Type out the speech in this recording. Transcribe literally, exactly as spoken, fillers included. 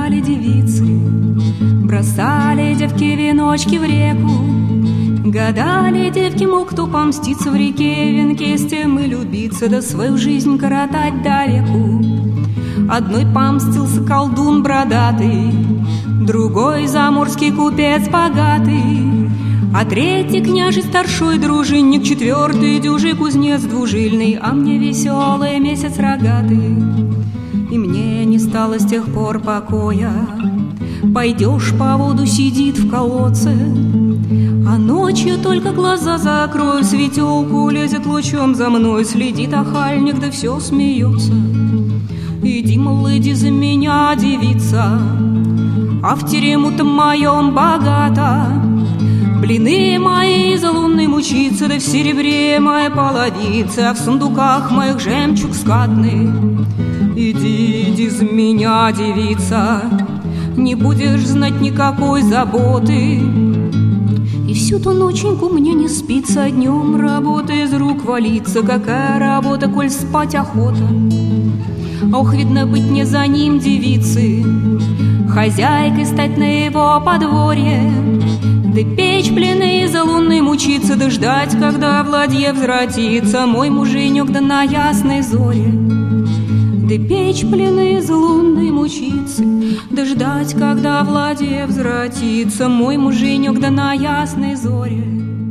гадали девицы, бросали девки веночки в реку. Гадали девки, мол, кто помстится в реке, венке с тем и любиться, да свою жизнь коротать до веку. Одной помстился колдун бородатый, другой заморский купец богатый, а третий княжий старшой дружинник, четвертый дюжий кузнец двужильный, а мне веселый месяц рогатый. И мне не стало с тех пор покоя. Пойдешь по воду, сидит в колодце, а ночью только глаза закрою, светелку лезет лучом за мной, следит охальник, да все смеется. Иди, мол, иди за меня, девица, а в терему-то моем богато. Блины мои за лунной мучиться, да в серебре моя половица, а в сундуках моих жемчуг скатный. Иди, иди за меня, девица, не будешь знать никакой заботы. И всю ту ноченьку мне не спится, днем работа из рук валится. Какая работа, коль спать охота? Ох, видно быть не за ним, девицы, хозяйкой стать на его подворье, да печь блины за лунной мучиться, да ждать, когда в ладье возвратится мой муженек, да на ясной зоре. Да печь блины за лунной мучиться, да ждать, когда в ладье возвратится мой муженек, да на ясной зоре.